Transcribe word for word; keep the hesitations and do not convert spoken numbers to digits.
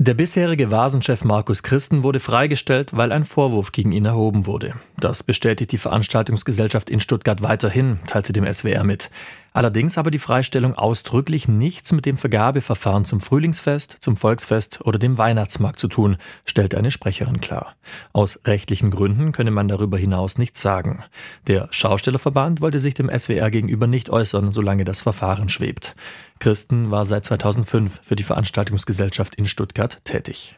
Der bisherige Vasen-Chef Markus Christen wurde freigestellt, weil ein Vorwurf gegen ihn erhoben wurde. Das bestätigt die Veranstaltungsgesellschaft in Stuttgart weiterhin, teilt sie dem S W R mit. Allerdings habe die Freistellung ausdrücklich nichts mit dem Vergabeverfahren zum Frühlingsfest, zum Volksfest oder dem Weihnachtsmarkt zu tun, stellt eine Sprecherin klar. Aus rechtlichen Gründen könne man darüber hinaus nichts sagen. Der Schaustellerverband wollte sich dem S W R gegenüber nicht äußern, solange das Verfahren schwebt. Christen war seit zweitausendfünf für die Veranstaltungsgesellschaft in Stuttgart tätig.